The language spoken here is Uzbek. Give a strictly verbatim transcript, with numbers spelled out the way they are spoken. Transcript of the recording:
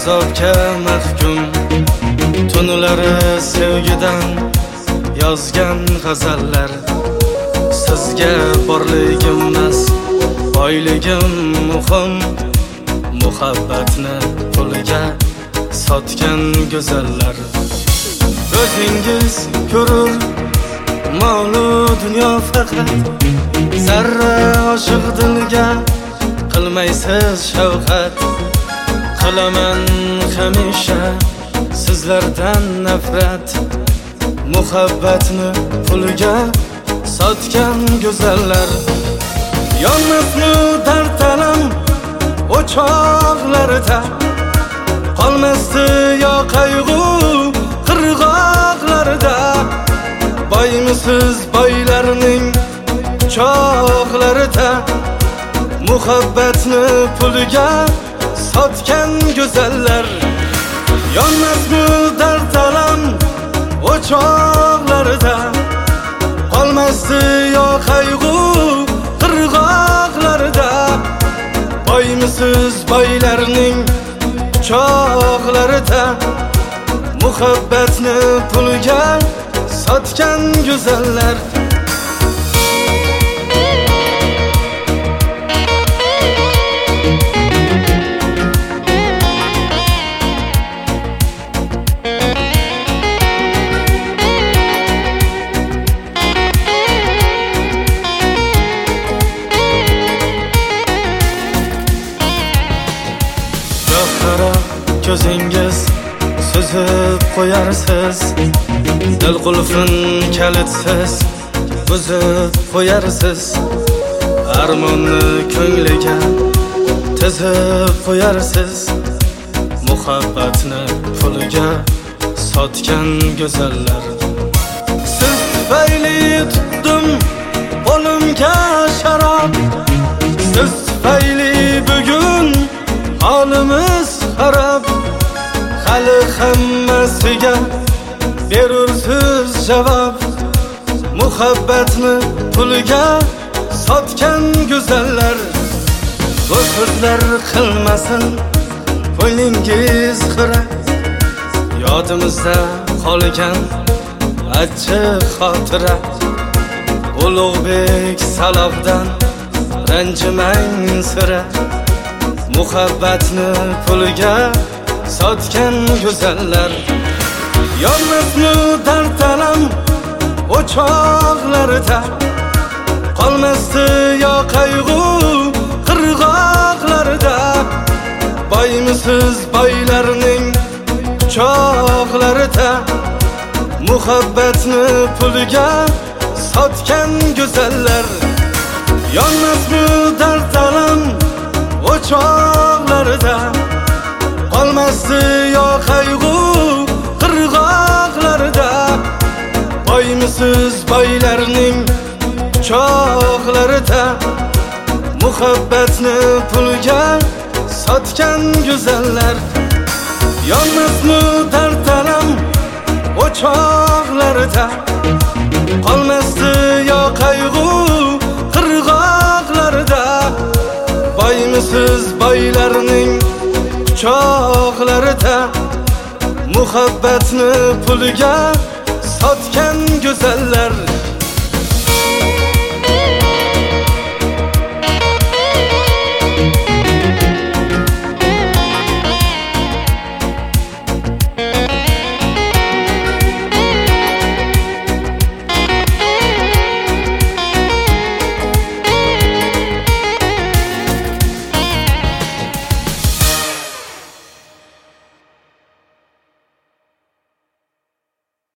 azobga mahkum. Tunlari sevgidan yozgan g'azallar. Sizga borligim emas, boyligim muhim. Muhabbatni pulga sotgan go'zallar. O'zingiz ko'rur molu dunyo faqat, zarra oshiq dilga qilmaysiz shafqat. Qilaman hamisha sizlardan nafrat. Muhabbatni pulga sotgan go'zallar. Yonmasmi dard alam o'choqlarida, qolmasdi yo qayg'u qirg'oqlarida. Boymisiz boylarning choqlarida, muhabbatni pulga sotgan go'zallar. Yonmasmi dard alam o'choqlarida, qolmasdi yo qayg'u qirg'oqlarida. Boymisiz boylarning choqlarida, muhabbatni pulga sotgan go'zallar. Ko'zingiz suzib qo'yarsiz, dil qulfin kalitsiz buzib qo'yarsiz. Armonni ko'ngliga tizib qo'yarsiz, muhabbatni pulga sotgan go'zallar. Siz tufayli tutdim qo'limga sharob, siz tufayli bugun holimiz xarob. Hali hammasiga berursiz javob, muhabbatni pulga sotgan go'zallar. Bu so'zlar qilmasin ko'nglingiz xira, yodimizda qolgan achchiq xotira. Ulug'bek Salobdan ranjimang sira, muhabbatni pulga sotgan go'zallar. Yonmasmi dard alam o'choqlarida, qolmasdi yo qayg'u qirg'oqlarida. Boymisiz boylarning choqlarida, muhabbatni pulga sotgan go'zallar. Yonmasmi dard alam o'choqlarida, qolmasdi yo qayg'u qirg'oqlarida. Boymisiz boylarning choqlarida, muhabbatni pulga sotgan go'zallar. Yonmasmi dard alam o'choqlarida, qolmasdi yo qayg'u qirg'oqlarida. Boymisiz boylarning choqlarida, muhabbatni pulga sotgan go'zallar.